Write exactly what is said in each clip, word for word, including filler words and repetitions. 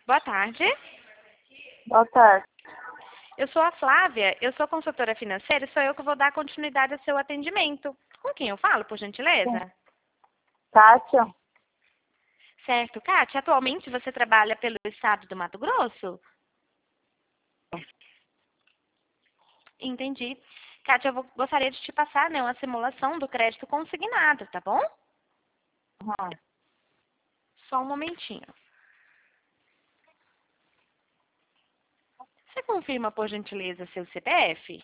Boa tarde. Boa tarde. Eu sou a Flávia, eu sou consultora financeira e sou eu que vou dar continuidade ao seu atendimento. Com quem eu falo, por gentileza? Kátia? Certo. Kátia, atualmente você trabalha pelo estado do Mato Grosso? Entendi. Kátia, eu vou- gostaria de te passar, né, uma simulação do crédito consignado, tá bom? Uhum. Só um momentinho. Você confirma, por gentileza, seu C P F?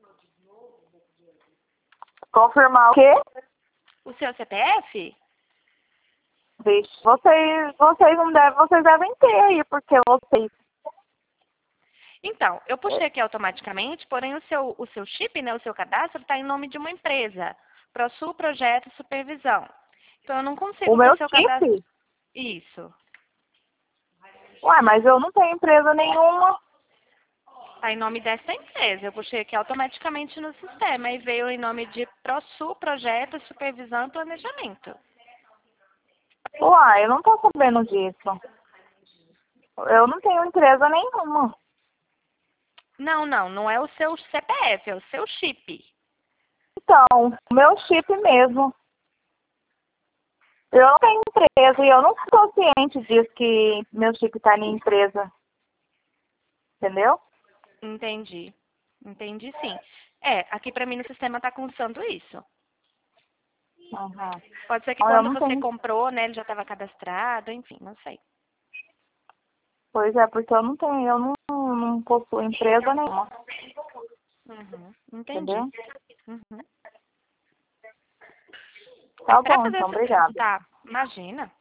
Confirmar o quê? O seu C P F? Vixe, vocês, vocês não devem, vocês devem ter aí, porque vocês. Então, eu puxei aqui automaticamente, porém o seu, o seu chip, né, o seu cadastro, está em nome de uma empresa. ProSul Projeto Supervisão. Então, eu não O consigo ver meu seu cadastro. chip? Isso. Ué, mas eu não tenho empresa nenhuma. Está em nome dessa empresa. Eu puxei aqui automaticamente no sistema e veio em nome de ProSul Projeto Supervisão e Planejamento. Uai, eu não tô sabendo disso. Eu não tenho empresa nenhuma. Não, não, não é o seu C P F, é o seu chip. Então, o meu chip mesmo. Eu não tenho empresa e eu não sou ciente disso que meu chip tá em empresa. Entendeu? Entendi. Entendi, sim. É, aqui pra mim no sistema está constando isso. Uhum. Pode ser que Não, eu quando não você tenho. comprou, né, ele já estava cadastrado, enfim, não sei. Pois é, porque eu não tenho, eu não, não possuo empresa nenhuma. Uhum, entendi. Entendeu? Uhum. Tá Para bom, fazer então, essa... obrigada. Tá, imagina.